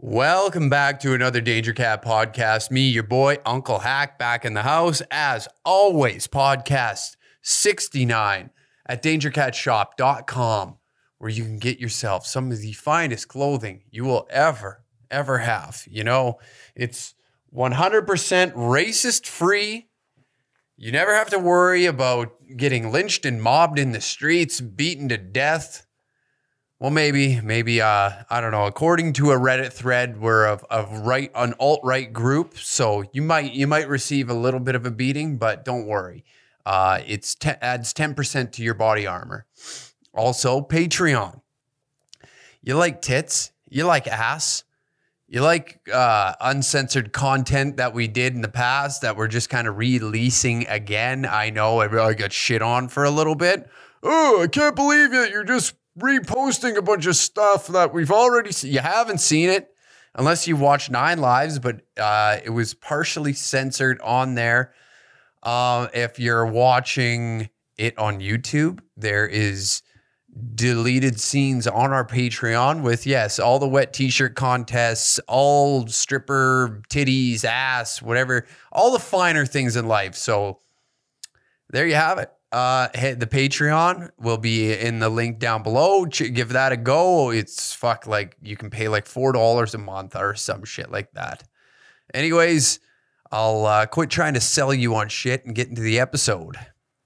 Welcome back to another Danger Cat podcast. Me, your boy, Uncle Hack, back in the house. As always, podcast 69 at dangercatshop.com, where you can get yourself some of the finest clothing you will ever have. You know, it's 100% racist free. You never have to worry about getting lynched and mobbed in the streets, beaten to death. Well, maybe, I don't know. According to a Reddit thread, we're an alt-right group, so you might receive a little bit of a beating, but don't worry. Adds 10% to your body armor. Also, Patreon. You like tits? You like ass? You like uncensored content that we did in the past that we're just kind of releasing again? I know I got shit on for a little bit. Oh, I can't believe it. You're just reposting a bunch of stuff that we've already seen. You haven't seen it unless you watched 9 Lives, but it was partially censored on there. If you're watching it on YouTube, there is deleted scenes on our Patreon with, yes, all the wet t-shirt contests, all stripper titties, ass, whatever, all the finer things in life. So there you have it. The Patreon will be in the link down below. Give that a go. It's you can pay like $4 a month or some shit like that. Anyways, I'll quit trying to sell you on shit and get into the episode.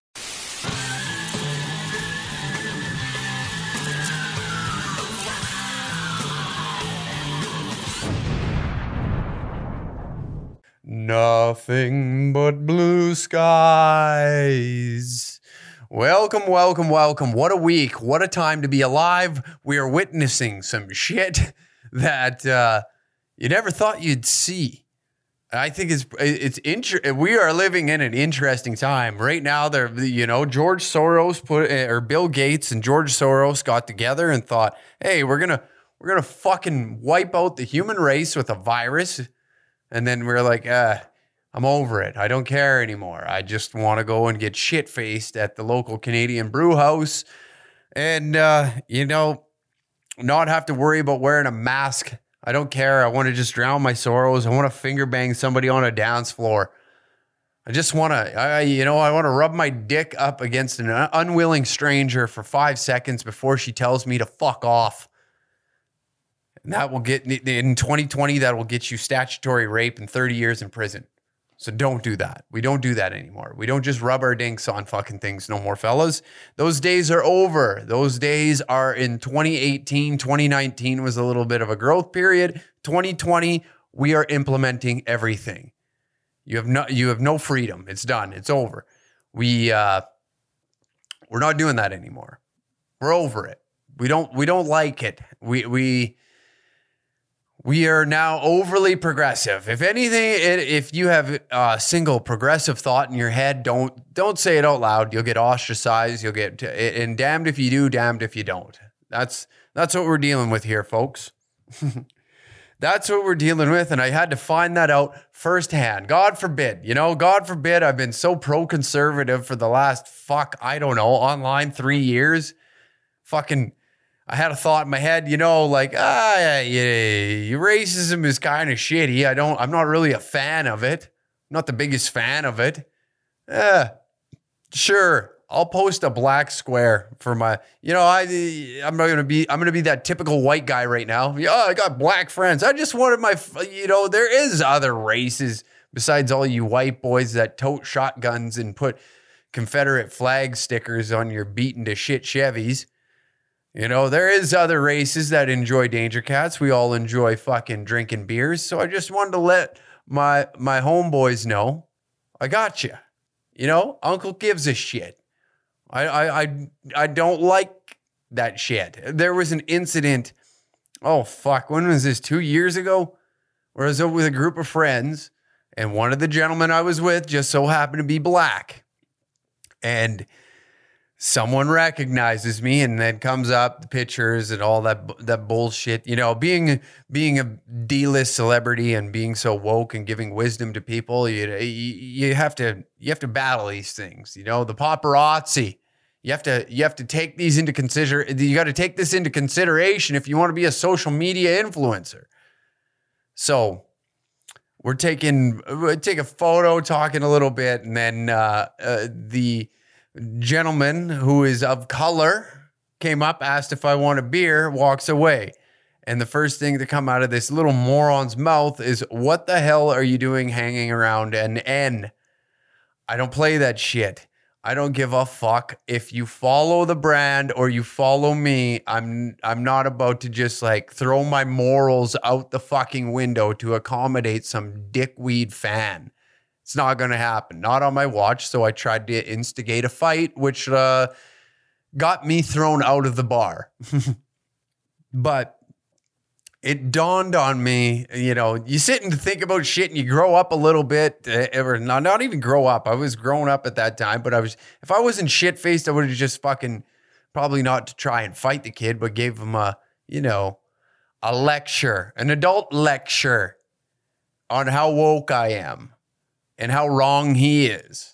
Nothing but blue skies. Welcome. What a week. What a time to be alive. We are witnessing some shit that you never thought you'd see. I think we are living in an interesting time. Right now, George Soros Bill Gates and George Soros got together and thought, hey, we're gonna fucking wipe out the human race with a virus. And then we're like, I'm over it. I don't care anymore. I just want to go and get shit-faced at the local Canadian brew house and, not have to worry about wearing a mask. I don't care. I want to just drown my sorrows. I want to finger bang somebody on a dance floor. I just want to, I want to rub my dick up against an unwilling stranger for 5 seconds before she tells me to fuck off. And that will get, in 2020, that will get you statutory rape and 30 years in prison. So don't do that. We don't do that anymore. We don't just rub our dinks on fucking things no more, fellas. Those days are over. Those days are in 2018. 2019 was a little bit of a growth period. 2020, we are implementing everything. You have no freedom. It's done. It's over. We're not doing that anymore. We're over it. We don't like it. We are now overly progressive. If anything, if you have a single progressive thought in your head, don't say it out loud. You'll get ostracized. And damned if you do, damned if you don't. That's what we're dealing with here, folks. That's what we're dealing with, and I had to find that out firsthand. God forbid, I've been so pro-conservative for the last, online 3 years. I had a thought in my head, racism is kind of shitty. I'm not really a fan of it. I'm not the biggest fan of it. Sure, I'll post a black square for my, I'm going to be that typical white guy right now. Yeah, I got black friends. I just wanted there is other races besides all you white boys that tote shotguns and put Confederate flag stickers on your beaten to shit Chevys. There is other races that enjoy Danger Cats. We all enjoy fucking drinking beers. So I just wanted to let my homeboys know I got you. Uncle gives a shit. I don't like that shit. There was an incident. Oh, fuck. When was this? 2 years ago? Where I was with a group of friends, and one of the gentlemen I was with just so happened to be black. And someone recognizes me and then comes up the pictures and all that bullshit. Being a D-list celebrity and being so woke and giving wisdom to people, you have to battle these things. The paparazzi. You have to take these into You got to take this into consideration if you want to be a social media influencer. So we'll take a photo, talking a little bit, and then the gentleman who is of color came up, asked if I want a beer, walks away. And the first thing to come out of this little moron's mouth is, what the hell are you doing hanging around an N? I don't play that shit. I don't give a fuck if you follow the brand or you follow me. I'm not about to just like throw my morals out the fucking window to accommodate some dickweed fan. It's not going to happen. Not on my watch. So I tried to instigate a fight, which got me thrown out of the bar. But it dawned on me, you know, you sit and think about shit and you grow up a little bit, or not even grow up. I was growing up at that time, but if I wasn't shit-faced, I would have just fucking, probably not to try and fight the kid, but gave him a lecture, an adult lecture on how woke I am and how wrong he is.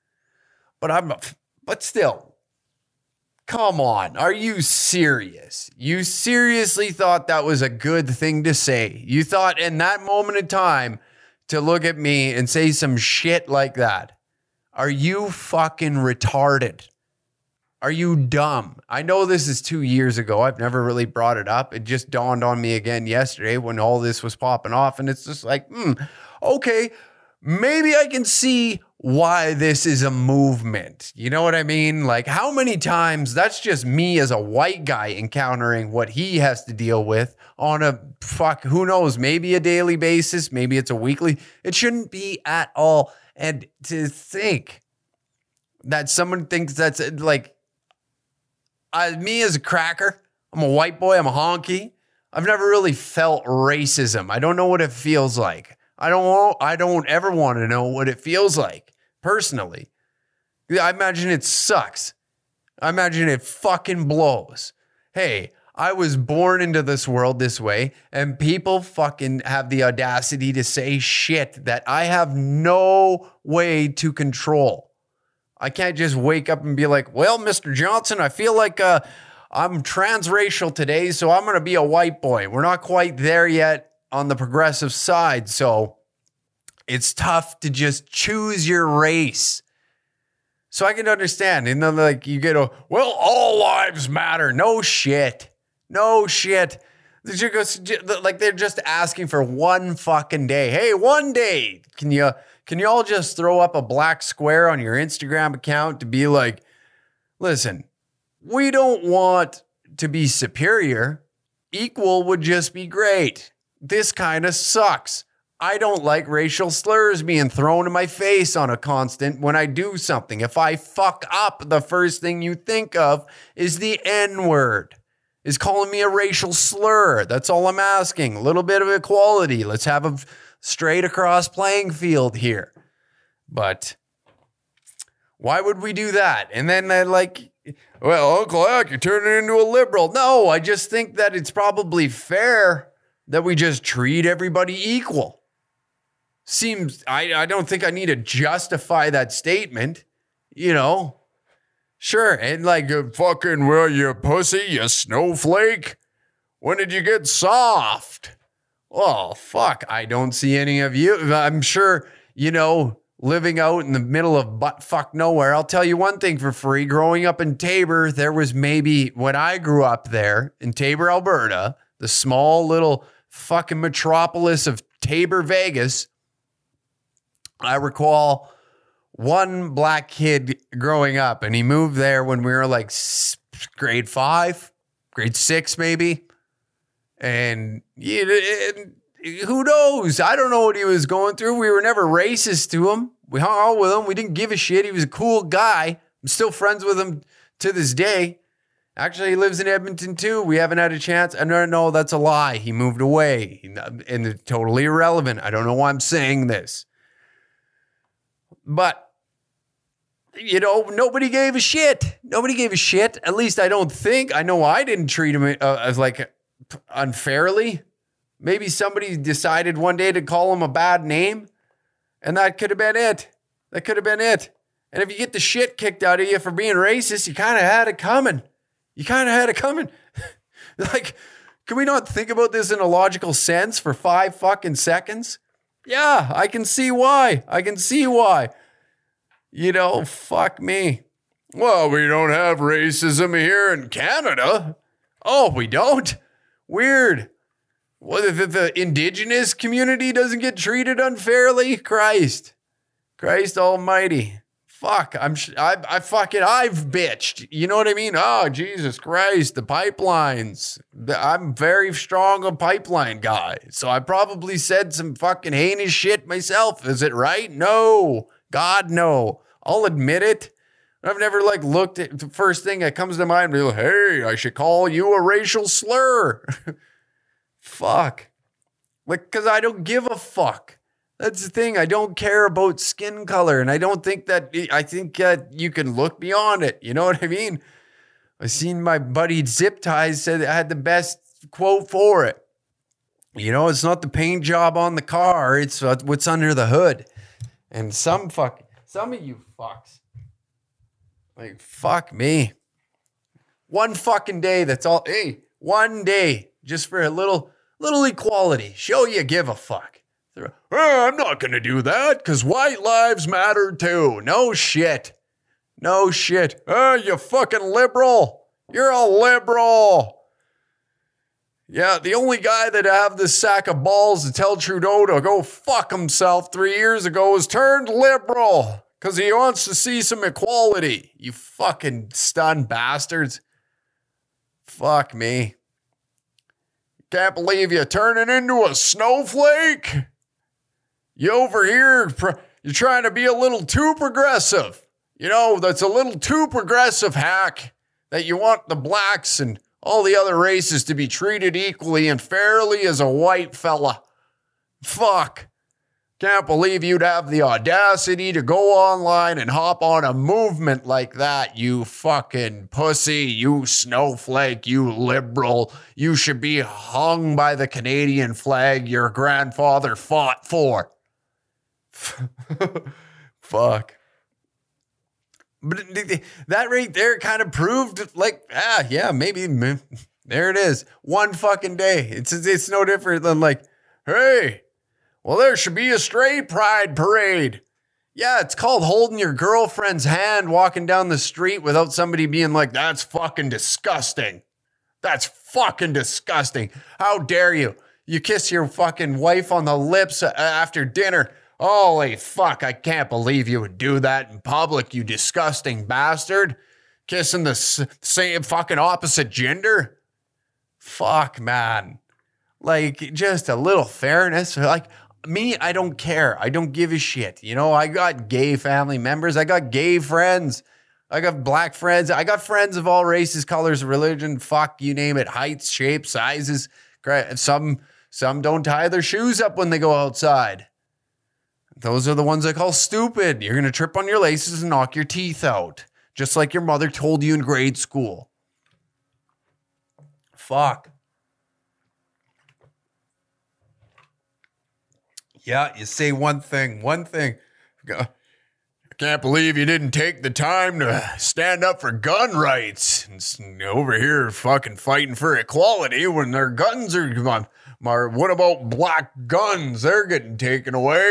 But still, come on, are you serious? You seriously thought that was a good thing to say? You thought in that moment in time to look at me and say some shit like that? Are you fucking retarded? Are you dumb? I know this is 2 years ago. I've never really brought it up. It just dawned on me again yesterday when all this was popping off. And it's just like, okay, maybe I can see why this is a movement. You know what I mean? Like, how many times, that's just me as a white guy encountering what he has to deal with on a who knows, maybe a daily basis, maybe it's a weekly. It shouldn't be at all. And to think that someone thinks that's like, me as a cracker, I'm a white boy, I'm a honky. I've never really felt racism. I don't know what it feels like. I don't ever want to know what it feels like, personally. I imagine it sucks. I imagine it fucking blows. Hey, I was born into this world this way, and people fucking have the audacity to say shit that I have no way to control. I can't just wake up and be like, well, Mr. Johnson, I feel like I'm transracial today, so I'm going to be a white boy. We're not quite there yet on the progressive side, so it's tough to just choose your race. So I can understand, and then like you get well, all lives matter. No shit. Like they're just asking for one fucking day. Hey, one day, can you all just throw up a black square on your Instagram account to be like, listen, we don't want to be superior. Equal would just be great. This kind of sucks. I don't like racial slurs being thrown in my face on a constant when I do something. If I fuck up, the first thing you think of is the N-word, is calling me a racial slur. That's all I'm asking. A little bit of equality. Let's have a straight across playing field here. But why would we do that? And then well, Uncle Hack, you're turning into a liberal. No, I just think that it's probably fair that we just treat everybody equal. I don't think I need to justify that statement, you know. Sure, and like, fucking, well, you pussy, you snowflake. When did you get soft? Oh, fuck, I don't see any of you. I'm sure, you know, living out in the middle of butt-fuck nowhere, I'll tell you one thing for free. Growing up in Taber, there was maybe, when I grew up there in Taber, Alberta, the small little fucking metropolis of Taber, Vegas, I recall one black kid growing up, and he moved there when we were like grade 5, grade 6 maybe. And who knows? I don't know what he was going through. We were never racist to him. We hung out with him. We didn't give a shit. He was a cool guy. I'm still friends with him to this day. Actually, he lives in Edmonton too. We haven't had a chance. No, that's a lie. He moved away. And it's totally irrelevant. I don't know why I'm saying this. But, you know, nobody gave a shit. Nobody gave a shit. At least I don't think. I know I didn't treat him as like unfairly. Maybe somebody decided one day to call him a bad name, and that could have been it. And if you get the shit kicked out of you for being racist, you kind of had it coming. Like, Can we not think about this in a logical sense for 5 fucking seconds? Yeah, I can see why. You know, fuck me. Well, we don't have racism here in Canada. Oh, we don't? Weird. What if the indigenous community doesn't get treated unfairly? Christ almighty. Fuck, I've bitched. You know what I mean? Oh, Jesus Christ, the pipelines. I'm very strong a pipeline guy. So I probably said some fucking heinous shit myself. Is it right? No. God, no. I'll admit it. I've never looked at the first thing that comes to mind and be like, hey, I should call you a racial slur. Fuck. Because I don't give a fuck. That's the thing. I don't care about skin color. And I think that you can look beyond it. You know what I mean? I seen my buddy Zip Ties said I had the best quote for it. You know, it's not the paint job on the car. It's what's under the hood. And some of you fucks. Fuck me. One fucking day, that's all. Hey, one day, just for a little equality. Show you give a fuck. I'm not going to do that because white lives matter too. No shit. You fucking liberal. You're a liberal. Yeah, the only guy that have this sack of balls to tell Trudeau to go fuck himself 3 years ago was turned liberal because he wants to see some equality. You fucking stunned bastards. Fuck me. Can't believe you turning into a snowflake. You over here, you're trying to be a little too progressive. You know, that's a little too progressive, hack, that you want the blacks and all the other races to be treated equally and fairly as a white fella. Fuck. Can't believe you'd have the audacity to go online and hop on a movement like that, you fucking pussy, you snowflake, you liberal. You should be hung by the Canadian flag your grandfather fought for. Fuck. But that right there kind of proved maybe there it is. One fucking day. It's no different than hey, well, there should be a straight pride parade. Yeah, it's called holding your girlfriend's hand walking down the street without somebody being like, that's fucking disgusting. That's fucking disgusting. How dare you? You kiss your fucking wife on the lips after dinner. Holy fuck, I can't believe you would do that in public, you disgusting bastard. Kissing the same fucking opposite gender. Fuck, man. Just a little fairness. Me, I don't care. I don't give a shit. You know, I got gay family members. I got gay friends. I got black friends. I got friends of all races, colors, religion, fuck, you name it, heights, shapes, sizes. Some don't tie their shoes up when they go outside. Those are the ones I call stupid. You're going to trip on your laces and knock your teeth out. Just like your mother told you in grade school. Fuck. Yeah, you say one thing. I can't believe you didn't take the time to stand up for gun rights. And over here fucking fighting for equality when their guns are gone. What about black guns? They're getting taken away.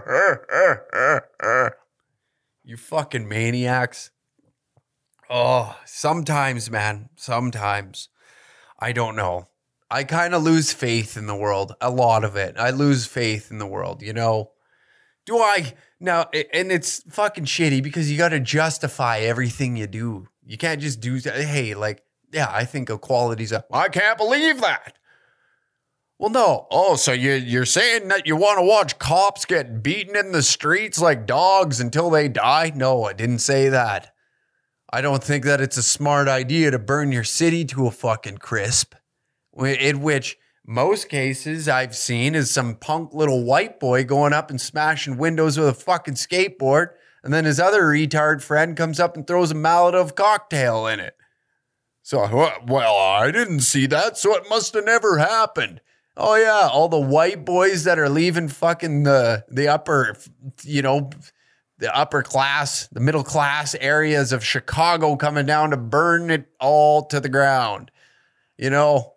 You fucking maniacs. Oh, sometimes, man. Sometimes. I don't know. I kind of lose faith in the world. A lot of it. I lose faith in the world, you know? Do I? Now, and it's fucking shitty because you got to justify everything you do. You can't just do, hey, I think equality's I can't believe that. Well, no. Oh, so you're saying that you want to watch cops get beaten in the streets like dogs until they die? No, I didn't say that. I don't think that it's a smart idea to burn your city to a fucking crisp. In which most cases I've seen is some punk little white boy going up and smashing windows with a fucking skateboard, and then his other retard friend comes up and throws a Molotov cocktail in it. So, well, I didn't see that, so it must have never happened. Oh yeah, all the white boys that are leaving fucking the upper, the upper class, the middle class areas of Chicago coming down to burn it all to the ground. You know,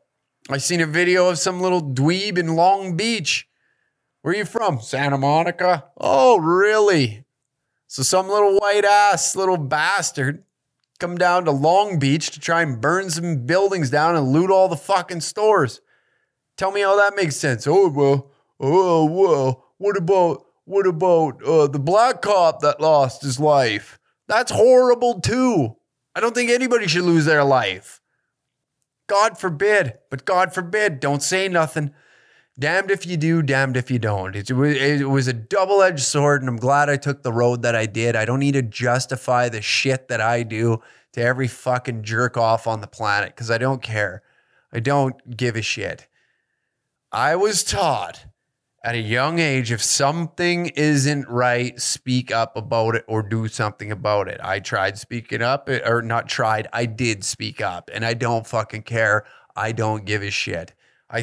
I seen a video of some little dweeb in Long Beach. Where are you from? Santa Monica. Oh, really? So some little white ass little bastard come down to Long Beach to try and burn some buildings down and loot all the fucking stores. Tell me how that makes sense. Oh, well, what about the black cop that lost his life? That's horrible too. I don't think anybody should lose their life. God forbid, but God forbid, don't say nothing. Damned if you do, damned if you don't. It was a double-edged sword, and I'm glad I took the road that I did. I don't need to justify the shit that I do to every fucking jerk off on the planet because I don't care. I don't give a shit. I was taught at a young age, if something isn't right, speak up about it or do something about it. I tried speaking up, or not tried, I did speak up, and I don't fucking care. I don't give a shit. I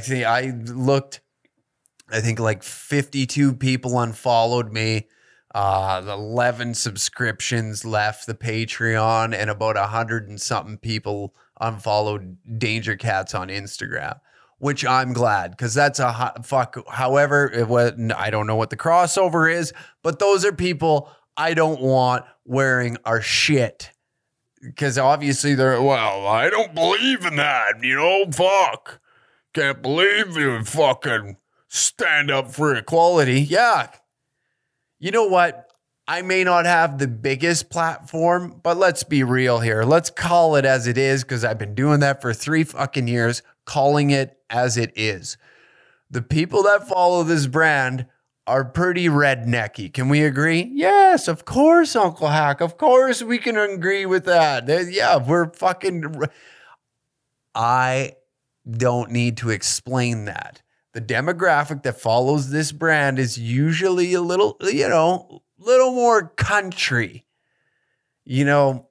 think like 52 people unfollowed me, 11 subscriptions left the Patreon, and about 100 and something people unfollowed Danger Cats on Instagram. Which I'm glad, because that's a fuck. However, I don't know what the crossover is, but those are people I don't want wearing our shit. Because obviously I don't believe in that, fuck. Can't believe you fucking stand up for equality. Yeah. You know what? I may not have the biggest platform, but let's be real here. Let's call it as it is, because I've been doing that for 3 fucking years, calling it as it is. The people that follow this brand are pretty rednecky. Can we agree? Yes, of course, Uncle Hack. Of course we can agree with that. Yeah, we're fucking... I don't need to explain that. The demographic that follows this brand is usually a little, little more country. You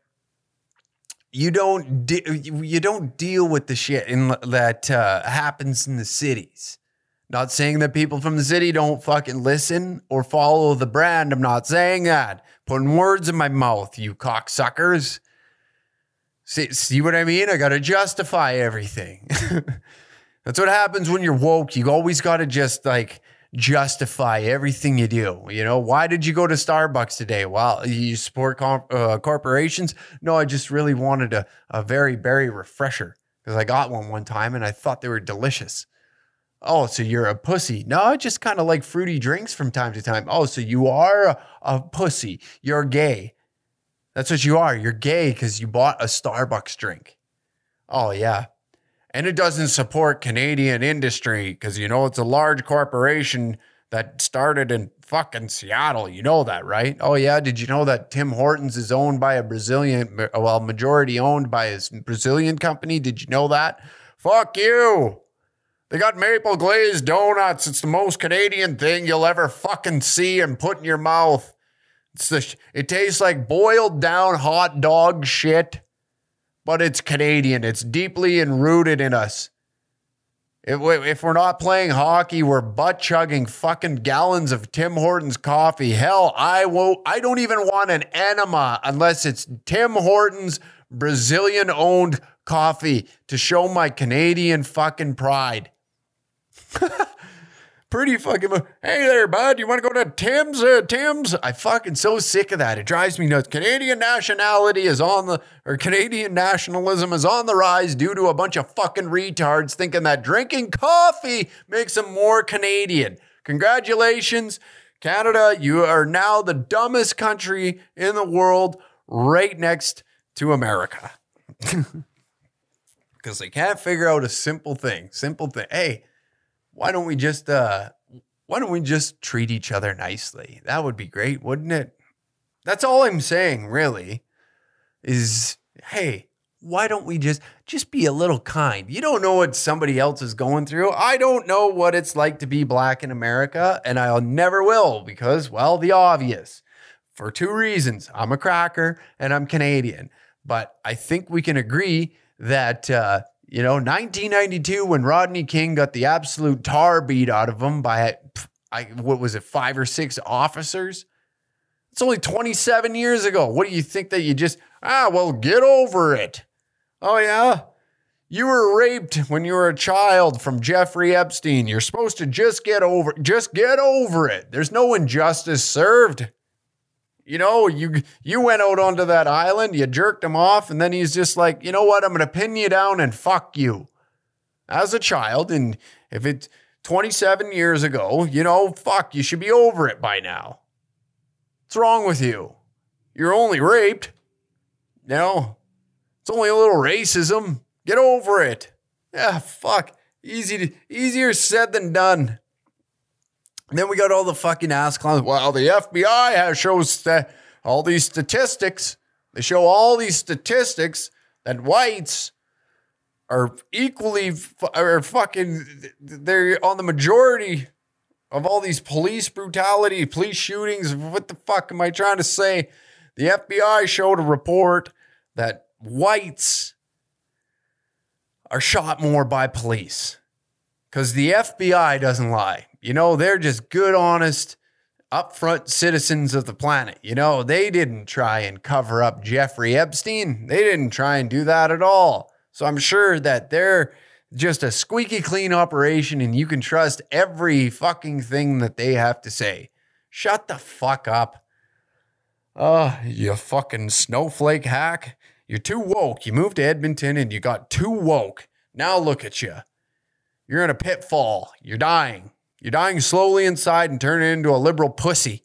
don't deal with the shit that happens in the cities. Not saying that people from the city don't fucking listen or follow the brand. I'm not saying that. Putting words in my mouth, you cocksuckers. See what I mean? I got to justify everything. That's what happens when you're woke. You always got to just justify everything you do. Why did you go to Starbucks today? Well, you support corporations? No, I just really wanted a very berry refresher because I got one time and I thought they were delicious. Oh, so you're a pussy. No, I just kind of like fruity drinks from time to time. Oh, so you are a pussy. You're gay. That's what you are. You're gay because you bought a Starbucks drink. Oh, yeah. And it doesn't support Canadian industry because, it's a large corporation that started in fucking Seattle. You know that, right? Oh, yeah. Did you know that Tim Hortons is owned by a majority owned by his Brazilian company? Did you know that? Fuck you. They got maple glazed donuts. It's the most Canadian thing you'll ever fucking see and put in your mouth. It tastes like boiled down hot dog shit, but it's Canadian. It's deeply rooted in us. If we're not playing hockey, we're butt chugging fucking gallons of Tim Hortons coffee. Hell, I don't even want an enema unless it's Tim Hortons Brazilian owned coffee to show my Canadian fucking pride. Pretty fucking... Hey there, bud. You want to go to Tim's? Tim's? I'm fucking so sick of that. It drives me nuts. Canadian nationalism is on the rise due to a bunch of fucking retards thinking that drinking coffee makes them more Canadian. Congratulations, Canada. You are now the dumbest country in the world right next to America. Because they can't figure out a simple thing. Hey, why don't we just treat each other nicely? That would be great, wouldn't it? That's all I'm saying, really, is, hey, why don't we just be a little kind? You don't know what somebody else is going through. I don't know what it's like to be black in America, and I'll never will because, well, the obvious. For 2 reasons. I'm a cracker and I'm Canadian. But I think we can agree that 1992, when Rodney King got the absolute tar beat out of him by, 5 or 6 officers? It's only 27 years ago. What do you think that you just, get over it? Oh, yeah? You were raped when you were a child from Jeffrey Epstein. You're supposed to just get over it. There's no injustice served. You know, you went out onto that island, you jerked him off, and then he's just like, you know what? I'm going to pin you down and fuck you. As a child, and if it's 27 years ago, you know, fuck, you should be over it by now. What's wrong with you? You're only raped. You know, it's only a little racism. Get over it. Yeah, fuck. Easier said than done. And then we got all the fucking ass clowns. Well, the FBI shows all these statistics. They show all these statistics that whites are equally, they're on the majority of all these police brutality, police shootings. What the fuck am I trying to say? The FBI showed a report that whites are shot more by police because the FBI doesn't lie. You know, they're just good, honest, upfront citizens of the planet. You know, they didn't try and cover up Jeffrey Epstein. They didn't try and do that at all. So I'm sure that they're just a squeaky clean operation and you can trust every fucking thing that they have to say. Shut the fuck up. You fucking snowflake hack. You're too woke. You moved to Edmonton and you got too woke. Now look at you. You're in a pitfall. You're dying. You're dying slowly inside and turning into a liberal pussy.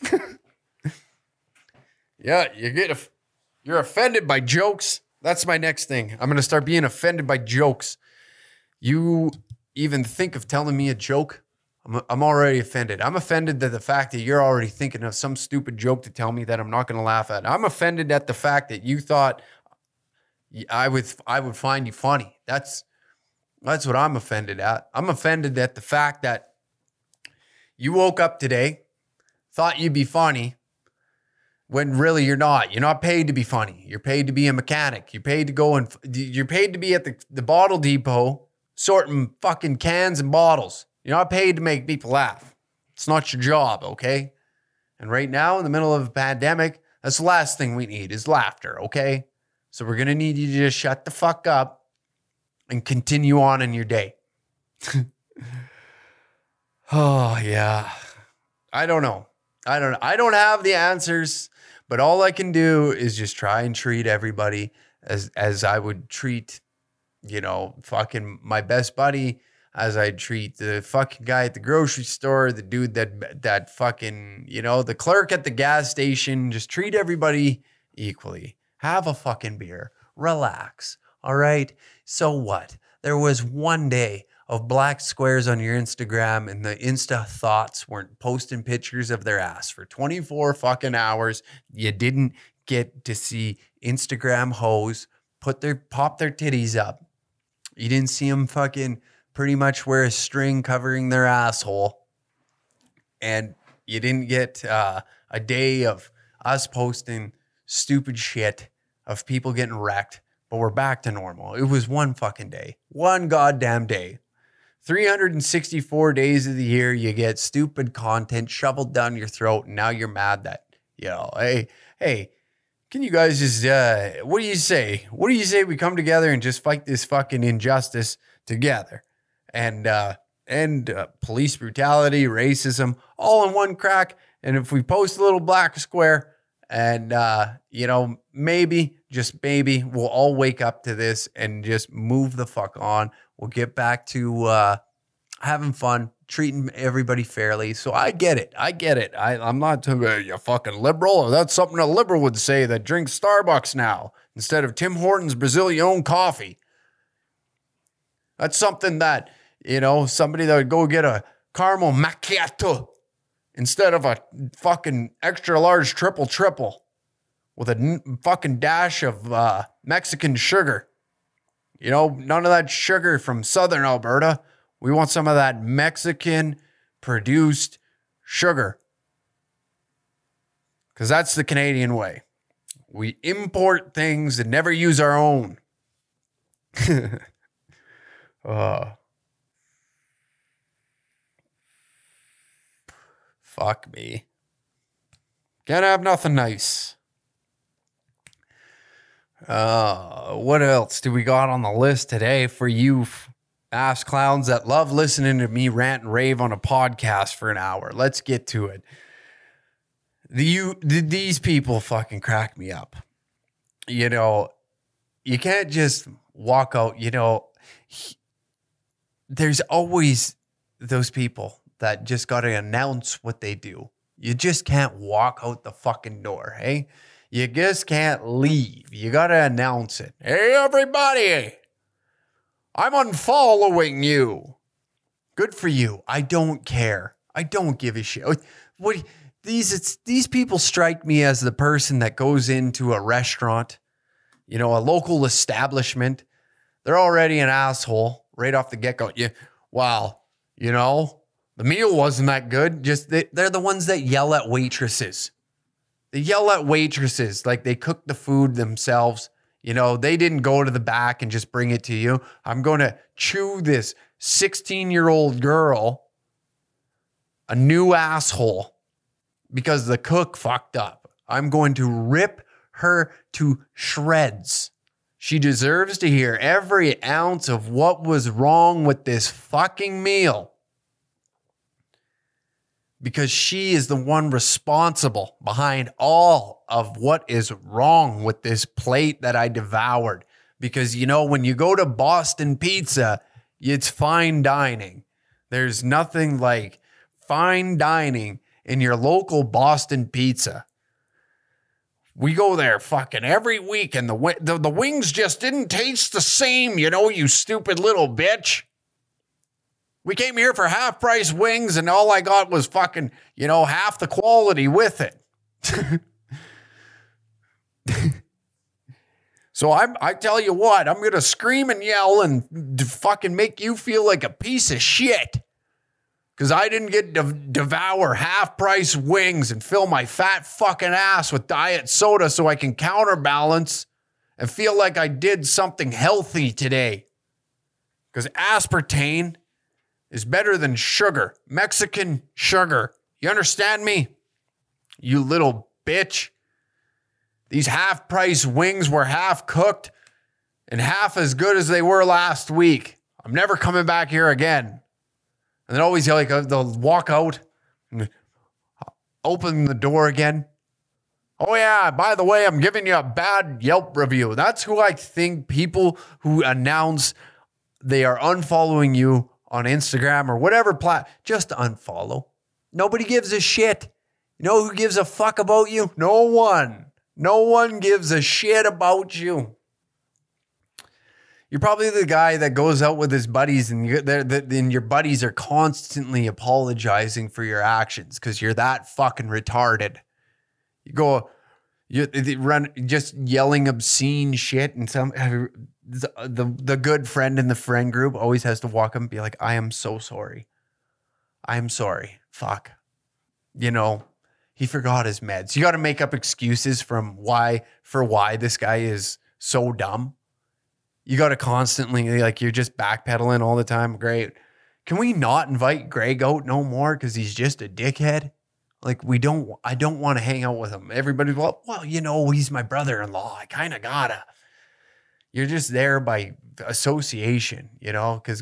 Yeah, you're offended by jokes. That's my next thing. I'm going to start being offended by jokes. You even think of telling me a joke? I'm already offended. I'm offended at the fact that you're already thinking of some stupid joke to tell me that I'm not going to laugh at. I'm offended at the fact that you thought I would find you funny. That's what I'm offended at. I'm offended at the fact that you woke up today, thought you'd be funny, when really you're not. You're not paid to be funny. You're paid to be a mechanic. You're paid to go and you're paid to be at the bottle depot sorting fucking cans and bottles. You're not paid to make people laugh. It's not your job, okay? And right now, in the middle of a pandemic, that's the last thing we need is laughter, okay? So we're going to need you to just shut the fuck up and continue on in your day. Oh, yeah. I don't know. I don't have the answers, but all I can do is just try and treat everybody as I would treat, you know, fucking my best buddy, as I treat the fucking guy at the grocery store, the dude that fucking, you know, the clerk at the gas station. Just treat everybody equally. Have a fucking beer. Relax. All right? So what? There was one day of black squares on your Instagram and the Insta thoughts weren't posting pictures of their ass for 24 fucking hours. You didn't get to see Instagram hoes pop their titties up. You didn't see them fucking pretty much wear a string covering their asshole. And you didn't get a day of us posting stupid shit of people getting wrecked, but we're back to normal. It was one fucking day. One goddamn day. 364 days of the year, you get stupid content shoveled down your throat, and now you're mad that, you know, hey, can you guys just, what do you say? What do you say we come together and just fight this fucking injustice together? And police brutality, racism, all in one crack. And if we post a little black square and, you know, maybe, just maybe, we'll all wake up to this and just move the fuck on. We'll get back to having fun, treating everybody fairly. So I get it. I'm not you fucking liberal, or that's something a liberal would say that drinks Starbucks now instead of Tim Hortons Brazilian coffee. That's something that, you know, somebody that would go get a caramel macchiato instead of a fucking extra large triple with a fucking dash of Mexican sugar. You know, none of that sugar from Southern Alberta. We want some of that Mexican produced sugar. Because that's the Canadian way. We import things and never use our own. Fuck me. Can't have nothing nice. What else do we got on the list today for you ass clowns that love listening to me rant and rave on a podcast for an hour? Let's get to it. These people fucking crack me up. You know, you can't just walk out, you know, there's always those people that just got to announce what they do. You just can't walk out the fucking door, hey? You just can't leave. You got to announce it. Hey, everybody, I'm unfollowing you. Good for you. I don't care. I don't give a shit. What these people strike me as the person that goes into a restaurant, you know, a local establishment. They're already an asshole right off the get-go. Wow, you know, the meal wasn't that good. Just they're the ones that yell at waitresses. They yell at waitresses like they cook the food themselves. You know, they didn't go to the back and just bring it to you. I'm going to chew this 16-year-old girl a new asshole because the cook fucked up. I'm going to rip her to shreds. She deserves to hear every ounce of what was wrong with this fucking meal, because she is the one responsible behind all of what is wrong with this plate that I devoured. Because, you know, when you go to Boston Pizza, it's fine dining. There's nothing like fine dining in your local Boston Pizza. We go there fucking every week, and the wings just didn't taste the same, you know, you stupid little bitch. We came here for half-price wings, and all I got was fucking, you know, half the quality with it. So I tell you what, I'm going to scream and yell and fucking make you feel like a piece of shit. Because I didn't get to devour half-price wings and fill my fat fucking ass with diet soda so I can counterbalance and feel like I did something healthy today. Because aspartame is better than sugar. Mexican sugar. You understand me? You little bitch. These half-price wings were half-cooked and half as good as they were last week. I'm never coming back here again. And then always like they'll walk out and open the door again. Oh yeah, by the way, I'm giving you a bad Yelp review. That's who I think people who announce they are unfollowing you on Instagram or whatever just unfollow. Nobody gives a shit. You know who gives a fuck about you? No one. No one gives a shit about you. You're probably the guy that goes out with his buddies and your buddies are constantly apologizing for your actions because you're that fucking retarded. You run just yelling obscene shit, and the good friend in the friend group always has to walk up and be like, I am so sorry. I am sorry. Fuck. You know, he forgot his meds. You got to make up excuses for why this guy is so dumb. You got to constantly, like, you're just backpedaling all the time. Great. Can we not invite Greg out no more because he's just a dickhead? Like, I don't want to hang out with him. Everybody's, well, you know, he's my brother-in-law. I kind of gotta. You're just there by association, you know, because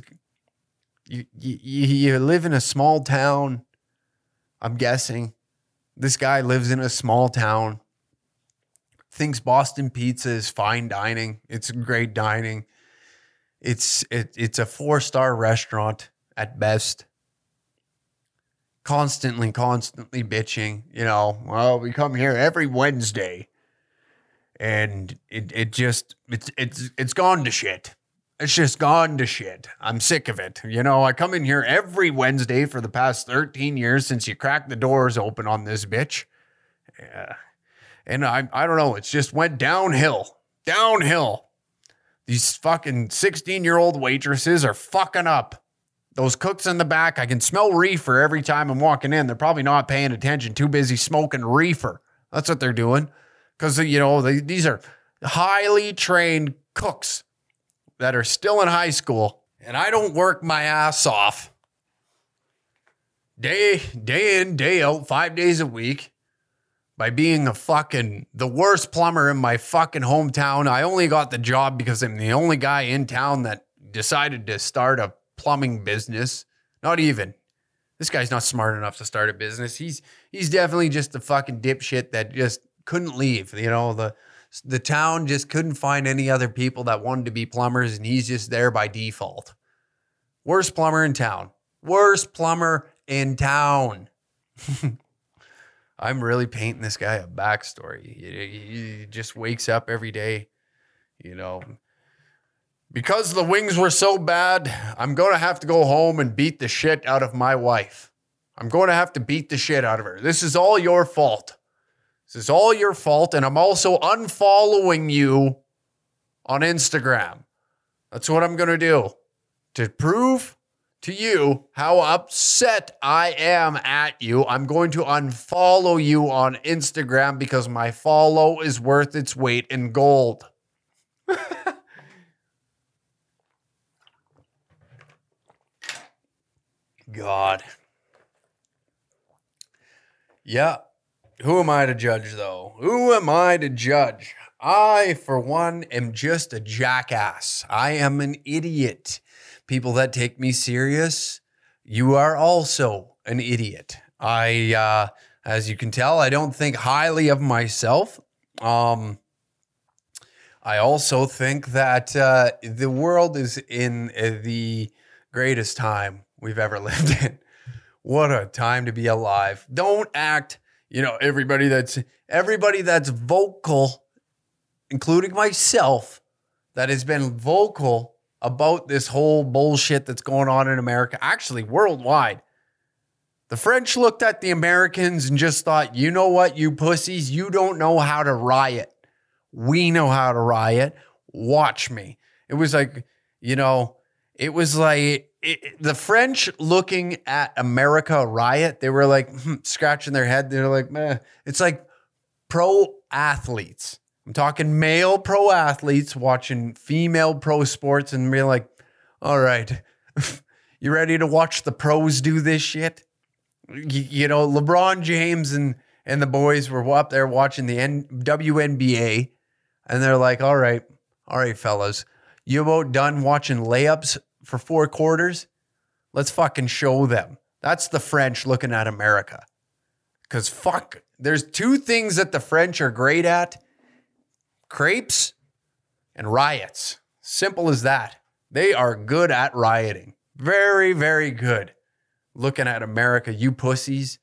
you live in a small town. I'm guessing this guy lives in a small town. Thinks Boston Pizza is fine dining. It's great dining. It's a 4-star restaurant at best. Constantly bitching. You know, well, we come here every Wednesday, and it's gone to shit. It's just gone to shit. I'm sick of it. You know, I come in here every Wednesday for the past 13 years since you cracked the doors open on this bitch. Yeah. And I don't know, it's just went downhill. These fucking 16-year-old waitresses are fucking up. Those cooks in the back, I can smell reefer every time I'm walking in. They're probably not paying attention, too busy smoking reefer. That's what they're doing. Because, you know, these are highly trained cooks that are still in high school. And I don't work my ass off day in, day out, 5 days a week by being the worst plumber in my fucking hometown. I only got the job because I'm the only guy in town that decided to start a plumbing business. Not even. This guy's not smart enough to start a business. He's definitely just a fucking dipshit that just couldn't leave. You know, the town just couldn't find any other people that wanted to be plumbers, and he's just there by default. Worst plumber in town. Worst plumber in town. I'm really painting this guy a backstory. He just wakes up every day, you know. Because the wings were so bad, I'm going to have to go home and beat the shit out of my wife. I'm going to have to beat the shit out of her. This is all your fault. This is all your fault, and I'm also unfollowing you on Instagram. That's what I'm going to do. To prove to you how upset I am at you, I'm going to unfollow you on Instagram because my follow is worth its weight in gold. God. Yeah. Who am I to judge, though? Who am I to judge? I, for one, am just a jackass. I am an idiot. People that take me serious, you are also an idiot. As you can tell, I don't think highly of myself. I also think that the world is in the greatest time we've ever lived in. What a time to be alive. Don't act, you know, everybody that's vocal, including myself, that has been vocal about this whole bullshit that's going on in America, actually worldwide. The French looked at the Americans and just thought, you know what, you pussies, you don't know how to riot. We know how to riot. Watch me. It was like, you know, it was like the French looking at America riot, they were like scratching their head. They're like, meh. It's like pro athletes. I'm talking male pro athletes watching female pro sports and be like, all right, you ready to watch the pros do this shit? You know, LeBron James and the boys were up there watching the WNBA, and they're like, all right, fellas, you about done watching layups for 4 quarters? Let's fucking show them. That's the French looking at America. Because fuck, there's 2 things that the French are great at. Crepes and riots. Simple as that. They are good at rioting. Very, very good. Looking at America, you pussies.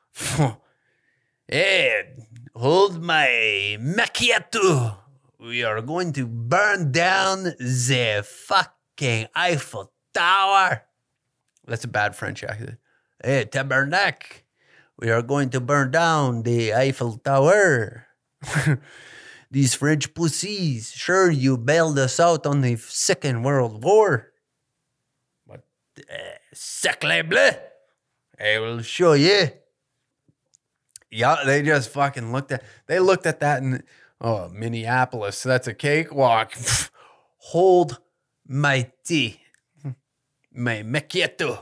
Hey, hold my macchiato. We are going to burn down the fucking Eiffel Tower. That's a bad French accent. Hey, tabernacle. We are going to burn down the Eiffel Tower. These French pussies. Sure, you bailed us out on the Second World War. But, sacre bleu. I will show you. Yeah, they just fucking looked at that and, oh, Minneapolis, that's a cakewalk. Hold my tea. My macchiato.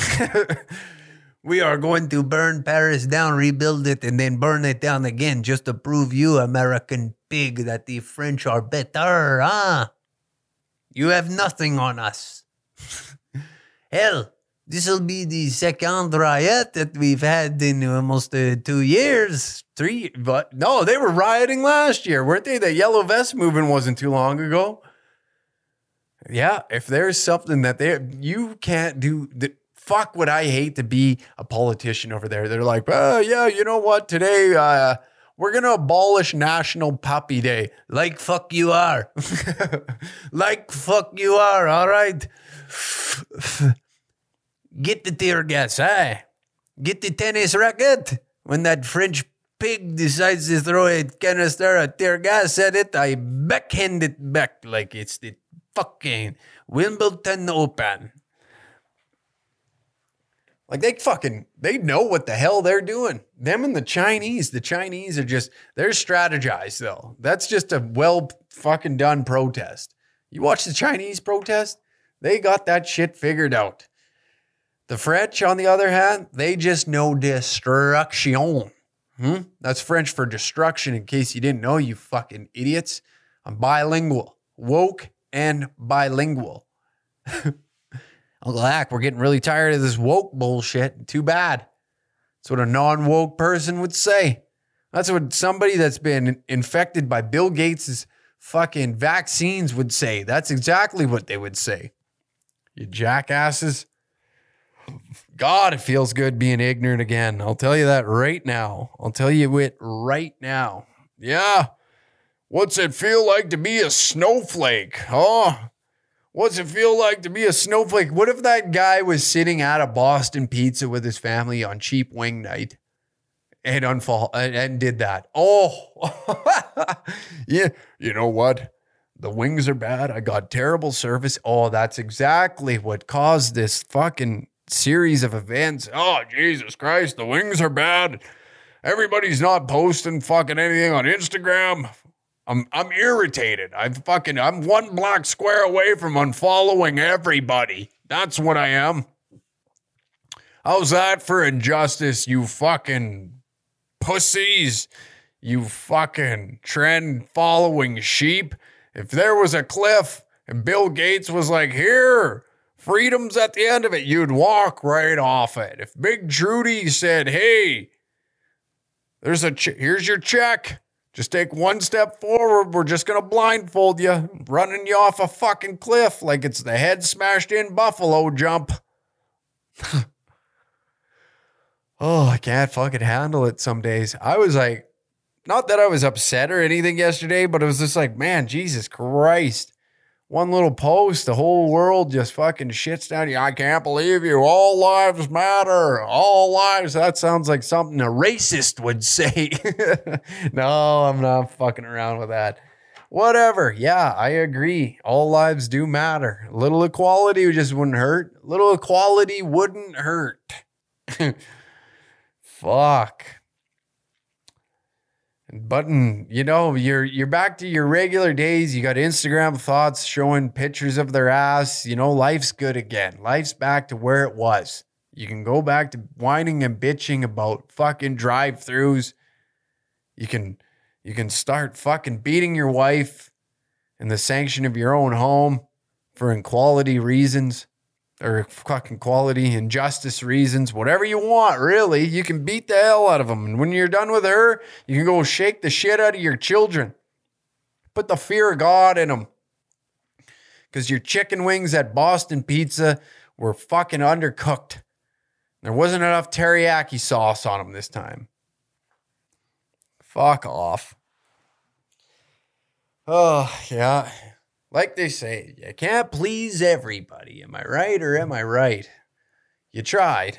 We are going to burn Paris down, rebuild it, and then burn it down again just to prove you, American pig, that the French are better, huh? You have nothing on us. Hell, this will be the second riot that we've had in almost 2 years. 3, but no, they were rioting last year, weren't they? The Yellow Vest movement wasn't too long ago. Yeah, if there's something that you can't do... Fuck would I hate to be a politician over there. They're like, oh, yeah, you know what? Today, we're going to abolish National Puppy Day. Like fuck you are. Like fuck you are, all right? Get the tear gas, eh? Get the tennis racket. When that French pig decides to throw a canister of tear gas at it, I backhand it back like it's the fucking Wimbledon Open. Like they know what the hell they're doing. Them and the Chinese are just, they're strategized though. That's just a well fucking done protest. You watch the Chinese protest, they got that shit figured out. The French, on the other hand, they just know destruction. That's French for destruction, in case you didn't know, you fucking idiots. I'm bilingual, woke and bilingual. Uncle Hack, we're getting really tired of this woke bullshit. Too bad. That's what a non-woke person would say. That's what somebody that's been infected by Bill Gates' fucking vaccines would say. That's exactly what they would say. You jackasses. God, it feels good being ignorant again. I'll tell you that right now. I'll tell you it right now. Yeah. What's it feel like to be a snowflake? Oh, what's it feel like to be a snowflake? What if that guy was sitting at a Boston Pizza with his family on cheap wing night and did that? Oh, yeah. You know what? The wings are bad. I got terrible service. Oh, that's exactly what caused this fucking series of events. Oh, Jesus Christ. The wings are bad. Everybody's not posting fucking anything on Instagram. I'm irritated. I'm one black square away from unfollowing everybody. That's what I am. How's that for injustice, you fucking pussies? You fucking trend following sheep. If there was a cliff and Bill Gates was like, here, freedom's at the end of it, you'd walk right off it. If Big Trudy said, hey, here's your check. Just take one step forward. We're just going to blindfold you, running you off a fucking cliff like it's the head smashed in buffalo jump. Oh, I can't fucking handle it some days. I was like, not that I was upset or anything yesterday, but it was just like, man, Jesus Christ. One little post, the whole world just fucking shits down you. I can't believe you. All lives matter. All lives. That sounds like something a racist would say. No, I'm not fucking around with that. Whatever. Yeah, I agree. All lives do matter. A little equality just wouldn't hurt. A little equality wouldn't hurt. Fuck. But, you're back to your regular days. You got Instagram thoughts showing pictures of their ass. Life's good again. Life's back to where it was. You can go back to whining and bitching about fucking drive-thrus. You can start fucking beating your wife in the sanction of your own home for inequality reasons. Or fucking quality and justice reasons, whatever you want, really. You can beat the hell out of them. And when you're done with her, you can go shake the shit out of your children. Put the fear of God in them. Because your chicken wings at Boston Pizza were fucking undercooked. There wasn't enough teriyaki sauce on them this time. Fuck off. Oh, yeah. Like they say, you can't please everybody. Am I right or am I right? You tried.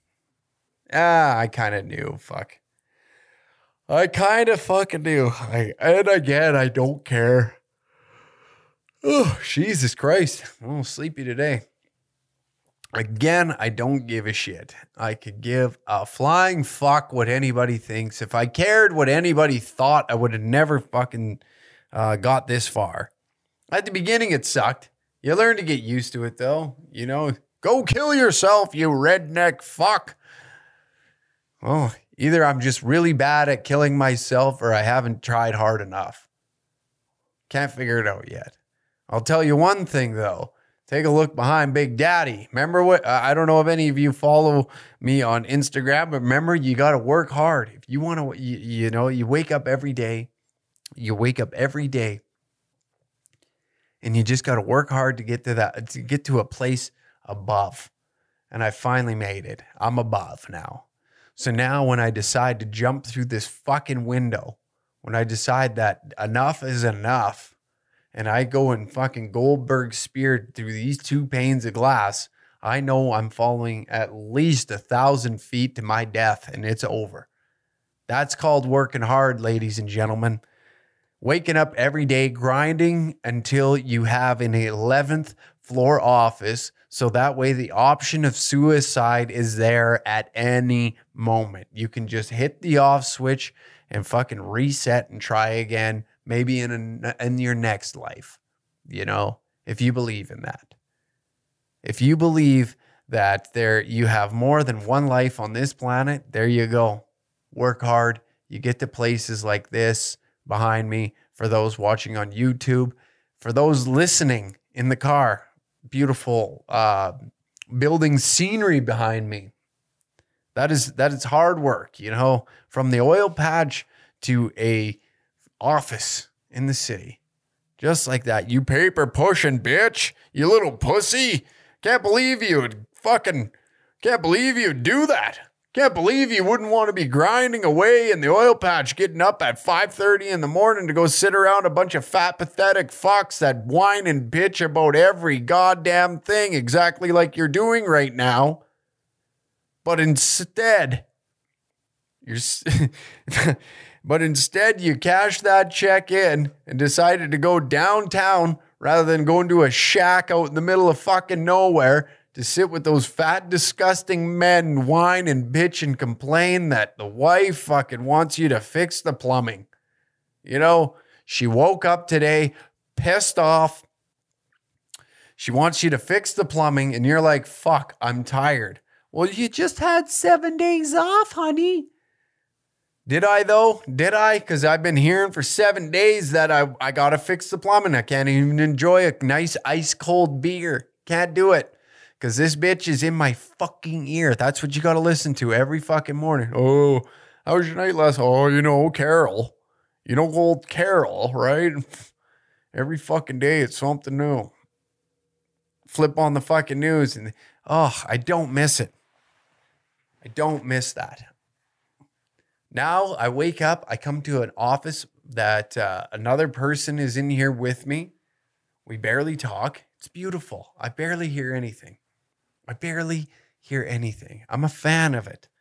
I kind of knew. Fuck. I kind of fucking knew. And again, I don't care. Oh, Jesus Christ. I'm a little sleepy today. Again, I don't give a shit. I could give a flying fuck what anybody thinks. If I cared what anybody thought, I would have never fucking got this far. At the beginning, it sucked. You learn to get used to it, though. Go kill yourself, you redneck fuck. Well, either I'm just really bad at killing myself or I haven't tried hard enough. Can't figure it out yet. I'll tell you one thing, though. Take a look behind Big Daddy. Remember what? I don't know if any of you follow me on Instagram, but remember, you got to work hard. If you want to, you wake up every day. You wake up every day. And you just got to work hard to get to a place above. And I finally made it. I'm above now. So now when I decide to jump through this fucking window, when I decide that enough is enough, and I go and fucking Goldberg speared through these 2 panes of glass, I know I'm falling at least 1,000 feet to my death, and it's over. That's called working hard, ladies and gentlemen. Waking up every day, grinding until you have an 11th floor office. So that way the option of suicide is there at any moment. You can just hit the off switch and fucking reset and try again, maybe in your next life, if you believe in that. If you believe that you have more than one life on this planet, there you go. work hard. You get to places like this behind me. For those watching on YouTube, for those listening in the car, beautiful building scenery behind me. That is hard work, you know, from the oil patch to a office in the city. Just like that. You paper pushing bitch, you little pussy. Can't believe you do that. Can't believe you wouldn't want to be grinding away in the oil patch, getting up at 5:30 in the morning to go sit around a bunch of fat, pathetic fucks that whine and bitch about every goddamn thing exactly like you're doing right now. But instead, you cashed that check in and decided to go downtown rather than going to a shack out in the middle of fucking nowhere to sit with those fat, disgusting men, whine and bitch and complain that the wife fucking wants you to fix the plumbing. You know, she woke up today pissed off. She wants you to fix the plumbing and you're like, fuck, I'm tired. Well, you just had 7 days off, honey. Did I though? Did I? Because I've been hearing for 7 days that I got to fix the plumbing. I can't even enjoy a nice ice cold beer. Can't do it. Because this bitch is in my fucking ear. That's what you got to listen to every fucking morning. Oh, how was your night last? Oh, you know, Carol. You know old Carol, right? Every fucking day it's something new. Flip on the fucking news and, oh, I don't miss it. I don't miss that. Now I wake up, I come to an office that another person is in here with me. We barely talk. It's beautiful. I barely hear anything. I'm a fan of it.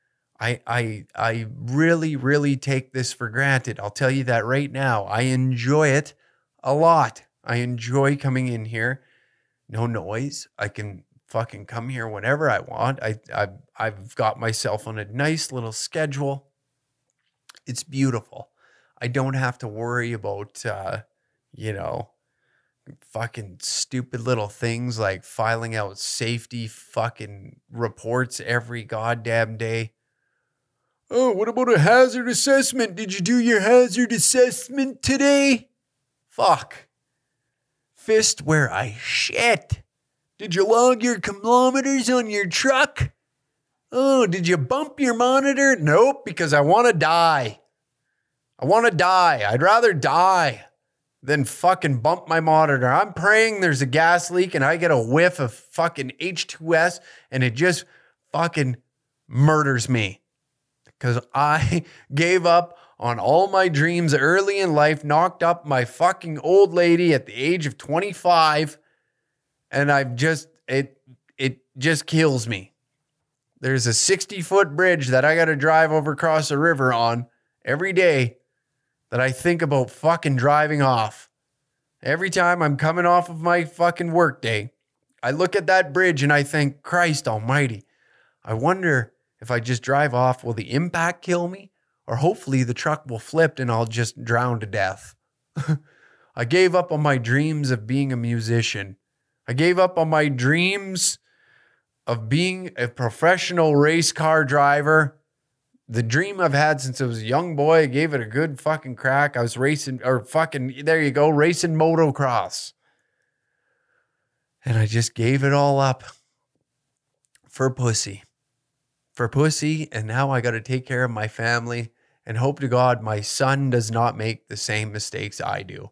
I really, really take this for granted. I'll tell you that right now. I enjoy it a lot. I enjoy coming in here. No noise. I can fucking come here whenever I want. I've got myself on a nice little schedule. It's beautiful. I don't have to worry about, fucking stupid little things like filing out safety fucking reports every goddamn day. Oh, what about a hazard assessment? Did you do your hazard assessment today? Fuck. Fist where I shit. Did you log your kilometers on your truck? Oh, did you bump your monitor? Nope, because I want to die. I'd rather die than fucking bump my monitor. I'm praying there's a gas leak and I get a whiff of fucking H2S and it just fucking murders me. Because I gave up on all my dreams early in life, knocked up my fucking old lady at the age of 25, and it just kills me. There's a 60-foot bridge that I got to drive over across the river on every day that I think about fucking driving off. Every time I'm coming off of my fucking work day, I look at that bridge and I think, Christ almighty, I wonder if I just drive off, will the impact kill me? Or hopefully the truck will flip and I'll just drown to death. I gave up on my dreams of being a musician. I gave up on my dreams of being a professional race car driver. The dream I've had since I was a young boy. I gave it a good fucking crack. I was racing, racing motocross. And I just gave it all up for pussy. And now I got to take care of my family and hope to God my son does not make the same mistakes I do.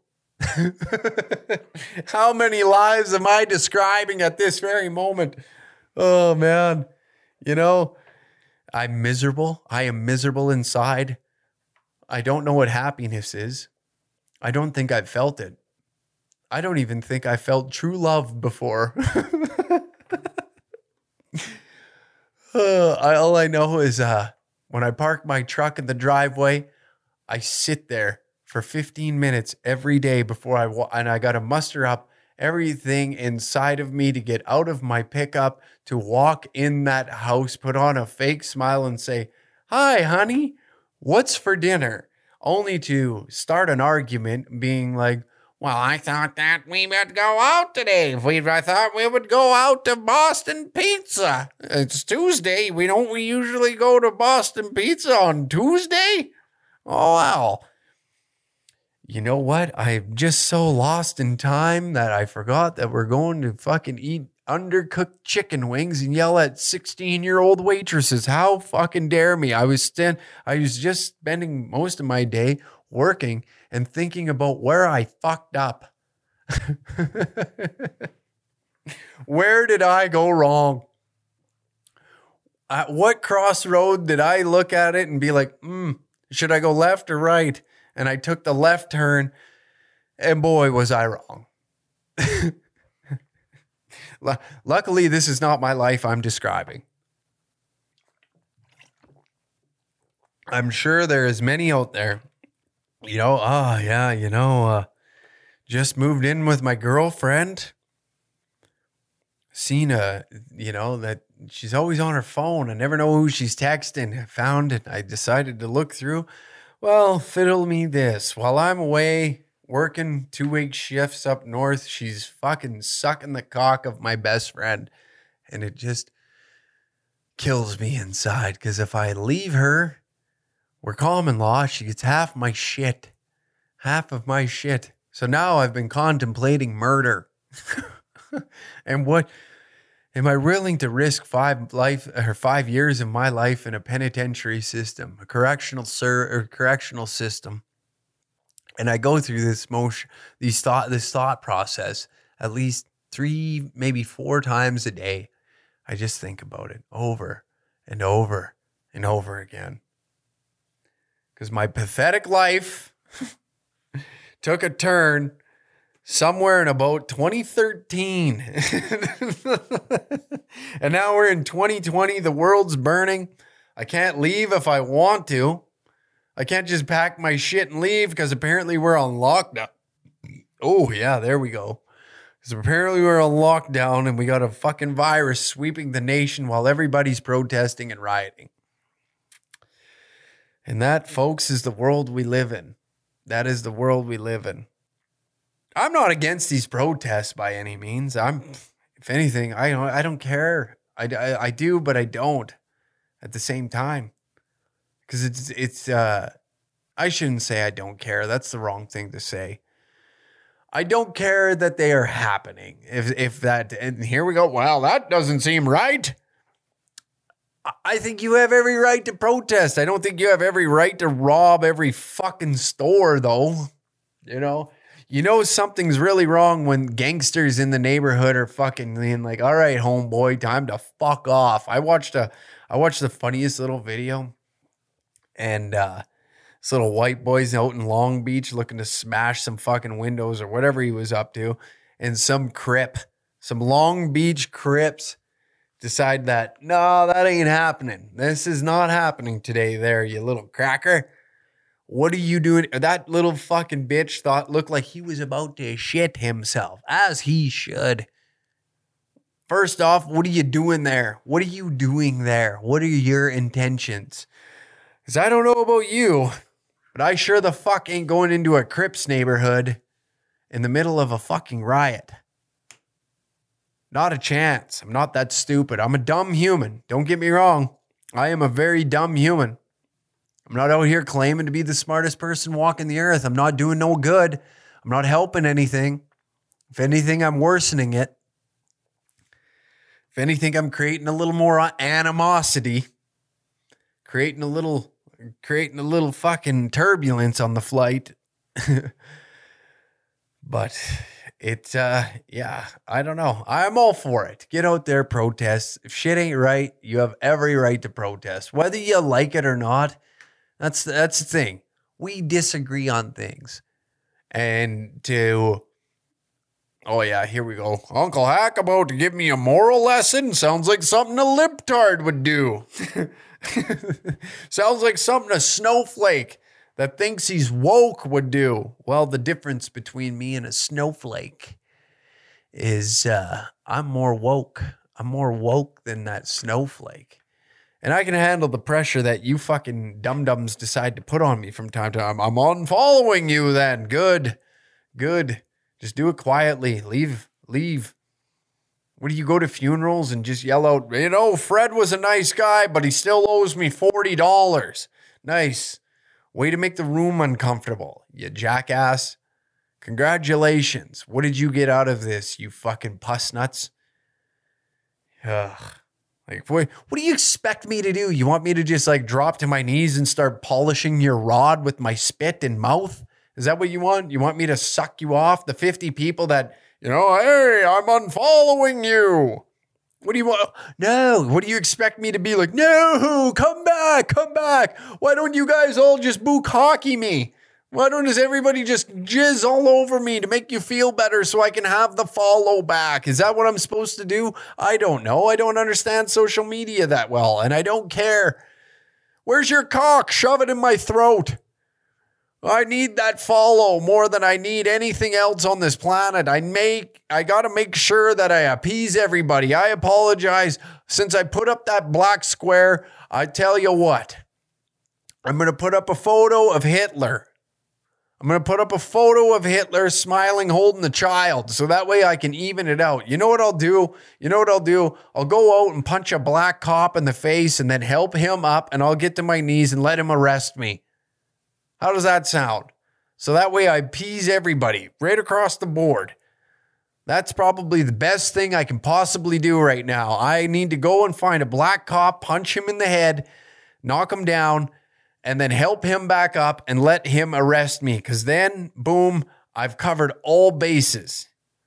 How many lives am I describing at this very moment? Oh, man. You know, I'm miserable. I am miserable inside. I don't know what happiness is. I don't think I've felt it. I don't even think I felt true love before. All I know is when I park my truck in the driveway, I sit there for 15 minutes every day before and I got to muster up everything inside of me to get out of my pickup, to walk in that house, put on a fake smile and say, "Hi, honey, what's for dinner?" Only to start an argument being like, Well, I thought that we would go out today. I thought we would go out to Boston Pizza. It's Tuesday. We usually go to Boston Pizza on Tuesday? Oh, well. You know what? I'm just so lost in time that I forgot that we're going to fucking eat undercooked chicken wings and yell at 16-year-old waitresses. How fucking dare me? I was just spending most of my day working and thinking about where I fucked up. Where did I go wrong? At what crossroad did I look at it and be like, should I go left or right? And I took the left turn, and boy, was I wrong. Luckily, this is not my life I'm describing. I'm sure there is many out there, just moved in with my girlfriend. Seen that she's always on her phone. I never know who she's texting. I found it. I decided to look through. Well, fiddle me this. While I'm away working 2-week shifts up north, she's fucking sucking the cock of my best friend. And it just kills me inside. Because if I leave her, we're common law. She gets half my shit. Half of my shit. So now I've been contemplating murder. And what am I willing to risk 5 years of my life in a penitentiary system, a correctional system? And I go through this thought process at least 3, maybe 4 times a day. I just think about it over and over and over again. Because my pathetic life took a turn somewhere in about 2013. And now we're in 2020. The world's burning. I can't leave if I want to. I can't just pack my shit and leave because apparently we're on lockdown. Oh, yeah, there we go. Because apparently we're on lockdown and we got a fucking virus sweeping the nation while everybody's protesting and rioting. And that, folks, is the world we live in. That is the world we live in. I'm not against these protests by any means. If anything, I don't care. I do, but I don't at the same time. Because it's I shouldn't say I don't care. That's the wrong thing to say. I don't care that they are happening. If that, and here we go. Well, that doesn't seem right. I think you have every right to protest. I don't think you have every right to rob every fucking store, though. You know something's really wrong when gangsters in the neighborhood are fucking being like, all right, homeboy, time to fuck off. I watched the funniest little video. And this little white boy's out in Long Beach looking to smash some fucking windows or whatever he was up to. And some Long Beach Crips decide that, no, that ain't happening. This is not happening today there, you little cracker. What are you doing? That little fucking bitch looked like he was about to shit himself, as he should. First off, what are you doing there? What are you doing there? What are your intentions? Because I don't know about you, but I sure the fuck ain't going into a Crips neighborhood in the middle of a fucking riot. Not a chance. I'm not that stupid. I'm a dumb human. Don't get me wrong. I am a very dumb human. I'm not out here claiming to be the smartest person walking the earth. I'm not doing no good. I'm not helping anything. If anything, I'm worsening it. If anything, I'm creating a little more animosity. Creating a little fucking turbulence on the flight. But I don't know. I'm all for it. Get out there, protest. If shit ain't right, you have every right to protest. Whether you like it or not, that's the thing. We disagree on things. And here we go. Uncle Hack about to give me a moral lesson? Sounds like something a libtard would do. Sounds like something a snowflake that thinks he's woke would do. Well, the difference between me and a snowflake is I'm more woke. I'm more woke than that snowflake. And I can handle the pressure that you fucking dum-dums decide to put on me from time to time. I'm unfollowing you then. Good. Just do it quietly. Leave. What do you go to funerals and just yell out, Fred was a nice guy, but he still owes me $40. Nice. Way to make the room uncomfortable, you jackass. Congratulations. What did you get out of this, you fucking puss nuts? Ugh. Like, what do you expect me to do? You want me to just like drop to my knees and start polishing your rod with my spit and mouth? Is that what you want? You want me to suck you off? The 50 people that, hey, I'm unfollowing you. What do you want? No. What do you expect me to be like? No, come back. Why don't you guys all just bukkake me? Why don't everybody just jizz all over me to make you feel better so I can have the follow back? Is that what I'm supposed to do? I don't know. I don't understand social media that well, and I don't care. Where's your cock? Shove it in my throat. I need that follow more than I need anything else on this planet. I got to make sure that I appease everybody. I apologize. Since I put up that black square, I tell you what. I'm going to put up a photo of Hitler. I'm going to put up a photo of Hitler smiling, holding the child. So that way I can even it out. You know what I'll do? I'll go out and punch a black cop in the face and then help him up, and I'll get to my knees and let him arrest me. How does that sound? So that way I appease everybody right across the board. That's probably the best thing I can possibly do right now. I need to go and find a black cop, punch him in the head, knock him down, and then help him back up and let him arrest me. Because then, boom, I've covered all bases.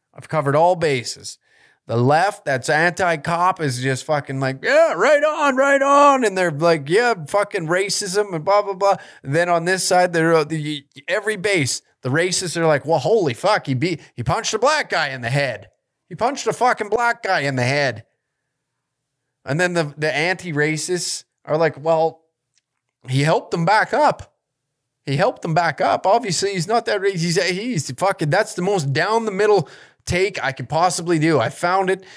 The left, that's anti-cop, is just fucking like, yeah, right on. And they're like, yeah, fucking racism and blah, blah, blah. And then on this side, every base, the racists are like, well, holy fuck, he punched a black guy in the head. He punched a fucking black guy in the head. And then the anti-racists are like, well, he helped them back up. Obviously, he's not that racist. He's fucking, that's the most down the middle take I could possibly do. I found it.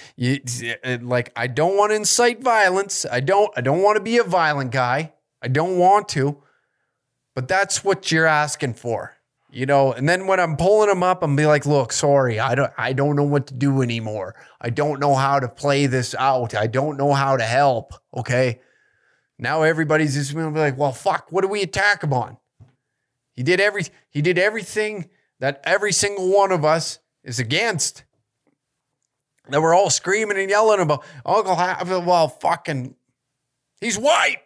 I don't want to incite violence. I don't want to be a violent guy. I don't want to. But that's what you're asking for. And then when I'm pulling them up, I'm be like, look, sorry, I don't know what to do anymore. I don't know how to play this out. I don't know how to help. Okay. Now everybody's just going to be like, well, fuck, what do we attack him on? He did everything that every single one of us is against. That we're all screaming and yelling about. Uncle Hackett, well, fucking, he's white,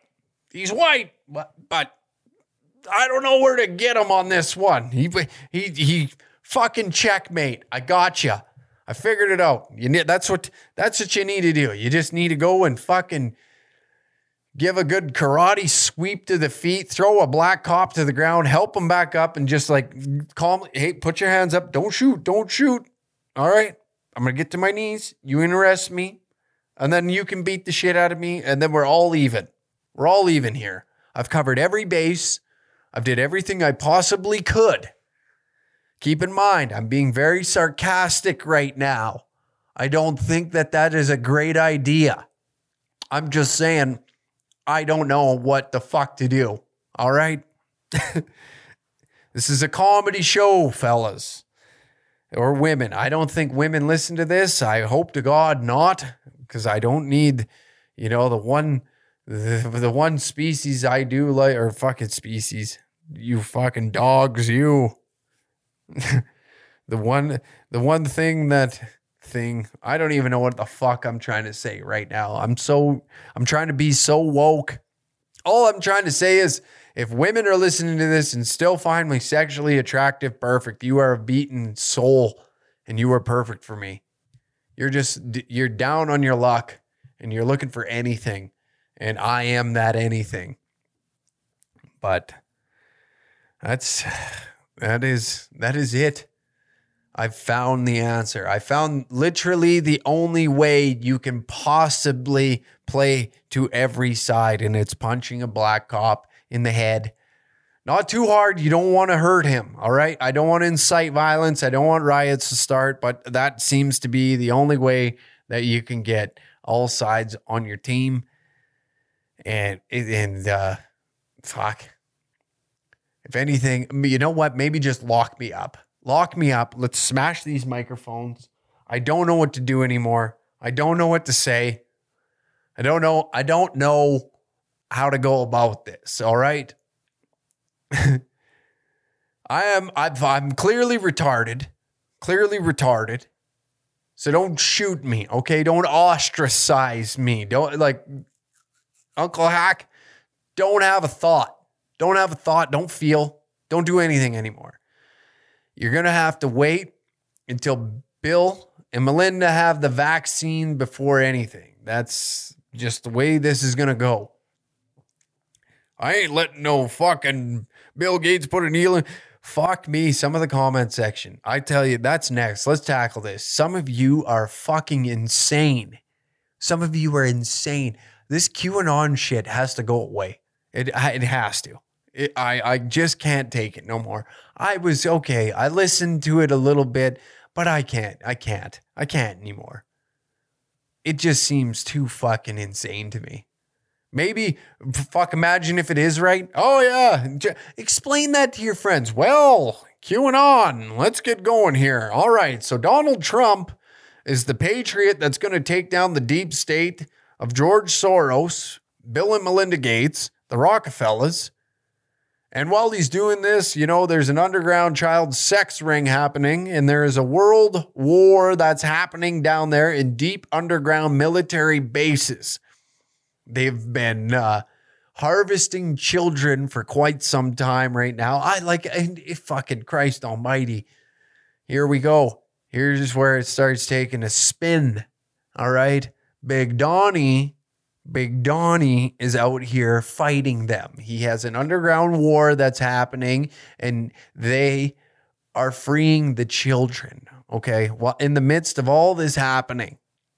but I don't know where to get him on this one. He fucking checkmate. I got you. I figured it out. That's what you need to do. You just need to go and fucking give a good karate sweep to the feet, throw a black cop to the ground, help him back up, and just like calmly, hey, put your hands up. Don't shoot. All right. I'm going to get to my knees. You arrest me, and then you can beat the shit out of me, and then we're all even. We're all even here. I've covered every base. I've did everything I possibly could. Keep in mind, I'm being very sarcastic right now. I don't think that is a great idea. I'm just saying, I don't know what the fuck to do. All right? This is a comedy show, fellas. Or women. I don't think women listen to this. I hope to God not. Because I don't need, the one species I do like, or fucking species. You fucking dogs, you. The one thing, I don't even know what the fuck I'm trying to say right now. I'm trying to be so woke. All I'm trying to say is, if women are listening to this and still find me sexually attractive, perfect. You are a beaten soul and you are perfect for me. You're down on your luck and you're looking for anything. And I am that anything. But that is it. I've found the answer. I found literally the only way you can possibly play to every side, and it's punching a black cop in the head. Not too hard. You don't want to hurt him, all right? I don't want to incite violence. I don't want riots to start, but that seems to be the only way that you can get all sides on your team. And fuck. If anything, you know what? Maybe just lock me up. Lock me up. Let's smash these microphones. I don't know what to do anymore. I don't know what to say. I don't know how to go about this. All right. I'm clearly retarded. So don't shoot me. Okay. Don't ostracize me. Don't like Uncle Hack. Don't have a thought. Don't feel. Don't do anything anymore. You're going to have to wait until Bill and Melinda have the vaccine before anything. That's just the way this is going to go. I ain't letting no fucking Bill Gates put a needle in. Fuck me. Some of the comment section. I tell you, that's next. Let's tackle this. Some of you are fucking insane. Some of you are insane. This QAnon shit has to go away. It has to. I just can't take it no more. I was okay. I listened to it a little bit, but I can't anymore. It just seems too fucking insane to me. Maybe, imagine if it is right. Oh yeah. Explain that to your friends. Well, QAnon, let's get going here. All right. So Donald Trump is the patriot that's going to take down the deep state of George Soros, Bill and Melinda Gates, the Rockefellers. And while he's doing this, there's an underground child sex ring happening, and there is a world war that's happening down there in deep underground military bases. They've been harvesting children for quite some time right now. Fucking Christ almighty. Here we go. Here's where it starts taking a spin. All right. Big Donnie is out here fighting them. He has an underground war that's happening, and they are freeing the children. Okay. Well, in the midst of all this happening,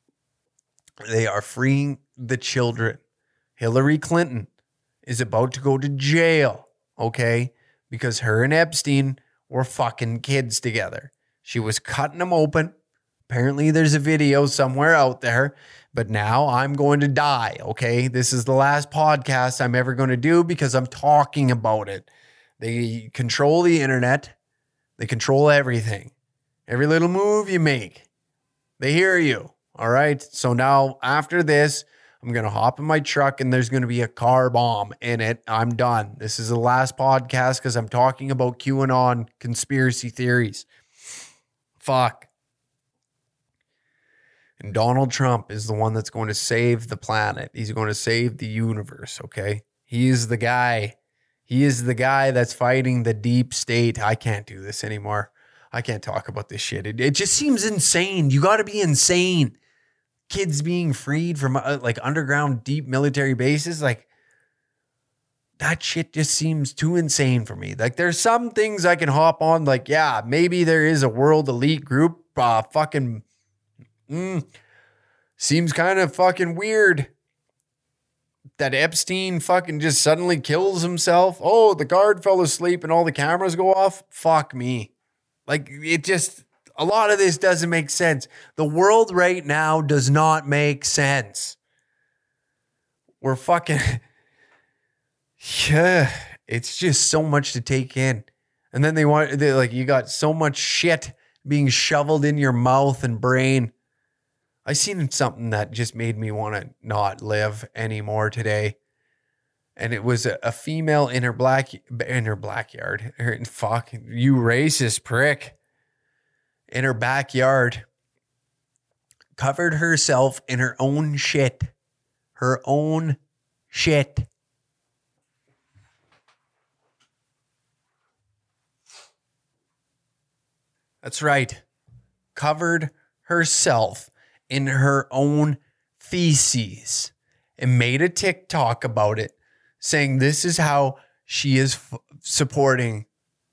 they are freeing the children. Hillary Clinton is about to go to jail. Okay. Because her and Epstein were fucking kids together. She was cutting them open. Apparently there's a video somewhere out there, but now I'm going to die. Okay. This is the last podcast I'm ever going to do because I'm talking about it. They control the internet. They control everything. Every little move you make, they hear you. All right. So now after this, I'm going to hop in my truck and there's going to be a car bomb in it. I'm done. This is the last podcast because I'm talking about QAnon conspiracy theories. Fuck. And Donald Trump is the one that's going to save the planet. He's going to save the universe, okay? He is the guy. He is the guy that's fighting the deep state. I can't do this anymore. I can't talk about this shit. It just seems insane. You got to be insane. Kids being freed from underground deep military bases. Like, that shit just seems too insane for me. Like, there's some things I can hop on. Like, yeah, maybe there is a world elite group. Seems kind of fucking weird that Epstein fucking just suddenly kills himself. Oh, the guard fell asleep and all the cameras go off. Fuck me. Like, a lot of this doesn't make sense. The world right now does not make sense. We're fucking, yeah, it's just so much to take in. And then you got so much shit being shoveled in your mouth and brain. I seen something that just made me want to not live anymore today. And it was a female in her backyard. Fuck, you racist prick. In her backyard, covered herself in her own shit. Her own shit. That's right. Covered herself in her own feces and made a TikTok about it, saying this is how she is supporting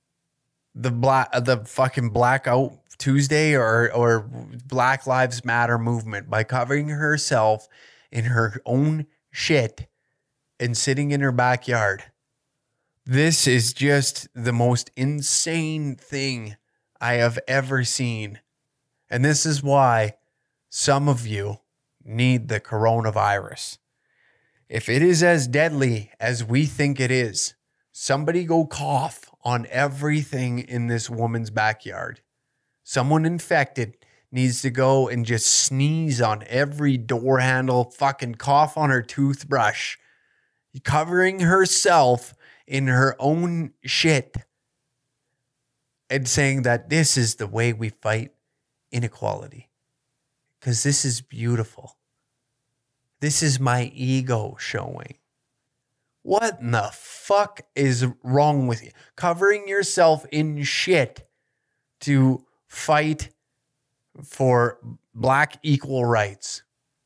the fucking Blackout Tuesday or Black Lives Matter movement by covering herself in her own shit and sitting in her backyard. This is just the most insane thing I have ever seen. And this is why some of you need the coronavirus. If it is as deadly as we think it is, somebody go cough on everything in this woman's backyard. Someone infected needs to go and just sneeze on every door handle, fucking cough on her toothbrush, covering herself in her own shit and saying that this is the way we fight inequality. Because this is beautiful. This is my ego showing. What in the fuck is wrong with you? Covering yourself in shit to fight for black equal rights.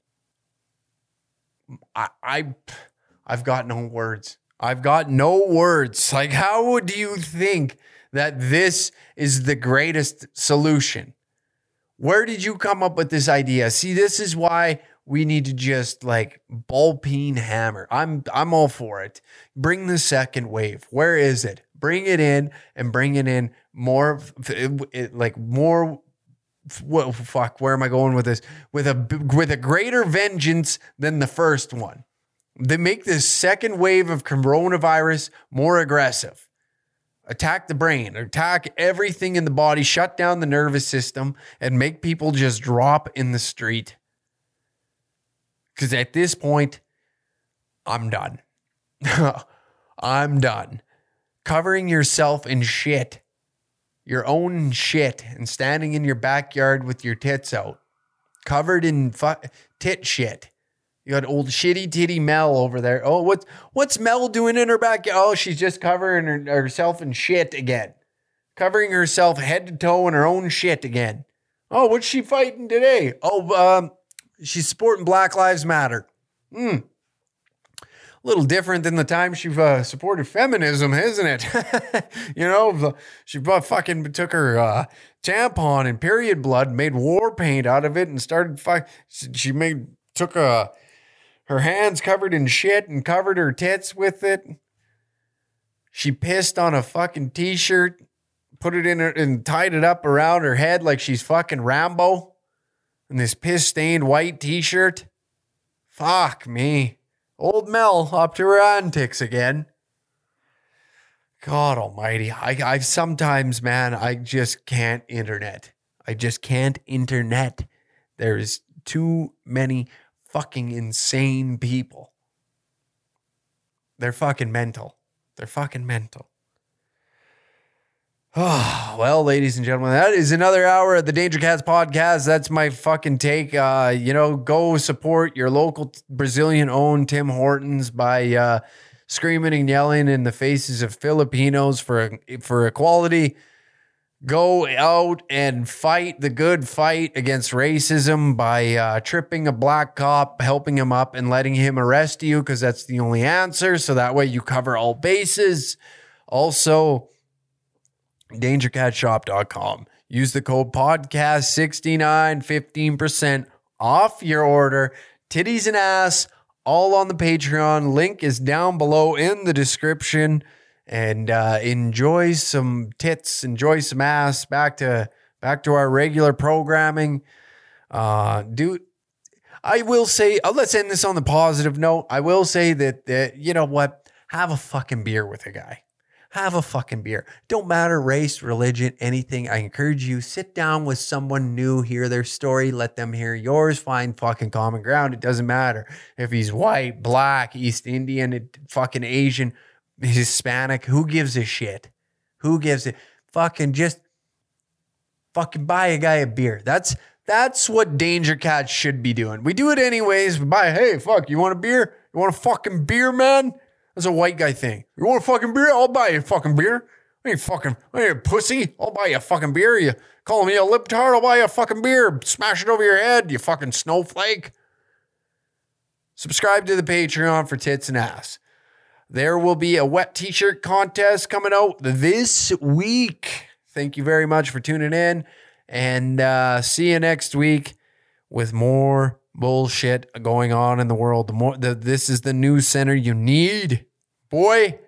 I've got no words. I've got no words. Like, how would you think that this is the greatest solution? Where did you come up with this idea? See, this is why we need to just like ball peen hammer. I'm all for it. Bring the second wave. Where is it? Bring it in and bring it in more, like more. What fuck? Where am I going with this? With a greater vengeance than the first one. They make this second wave of coronavirus more aggressive. Attack the brain, attack everything in the body, shut down the nervous system, and make people just drop in the street. Because at this point, I'm done. I'm done. Covering yourself in shit, your own shit, and standing in your backyard with your tits out, covered in tit shit. You got old shitty titty Mel over there. Oh, what's Mel doing in her backyard? Oh, she's just covering herself in shit again. Covering herself head to toe in her own shit again. Oh, what's she fighting today? Oh, she's supporting Black Lives Matter. A little different than the time she supported feminism, isn't it? You know, she fucking took her tampon and period blood, made war paint out of it, and started took her hands covered in shit and covered her tits with it. She pissed on a fucking t-shirt, put it in her and tied it up around her head like she's fucking Rambo. In this piss-stained white t-shirt. Fuck me. Old Mel up to her antics again. God almighty. I sometimes, man, I just can't internet. I just can't internet. There's too many fucking insane people. They're fucking mental. They're fucking mental. Oh, well, ladies and gentlemen, that is another hour of the Danger Cats podcast. That's my fucking take. Go support your local Brazilian-owned Tim Hortons by screaming and yelling in the faces of Filipinos for equality. Go out and fight the good fight against racism by tripping a black cop, helping him up, and letting him arrest you, because that's the only answer. So that way you cover all bases. Also, DangerCatShop.com. Use the code podcast69, 15% off your order. Titties and ass, all on the Patreon. Link is down below in the description. And enjoy some tits, enjoy some ass. Back to our regular programming. Dude, I will say, let's end this on the positive note. I will say that you know what? Have a fucking beer with a guy. Have a fucking beer. Don't matter race, religion, anything. I encourage you, sit down with someone new, hear their story, let them hear yours, find fucking common ground. It doesn't matter if he's white, black, East Indian, fucking Asian, Hispanic. Who gives a shit? Who gives it? Just fucking buy a guy a beer. That's what Danger Cats should be doing. We do it anyways. We buy, hey, fuck, you want a beer? You want a fucking beer, man? That's a white guy thing. You want a fucking beer? I'll buy you a fucking beer. I ain't a pussy. I'll buy you a fucking beer. You calling me a libtard? I'll buy you a fucking beer. Smash it over your head, you fucking snowflake. Subscribe to the Patreon for tits and ass. There will be a wet t-shirt contest coming out this week. Thank you very much for tuning in. And see you next week with more bullshit going on in the world. This is the news center you need. Boy.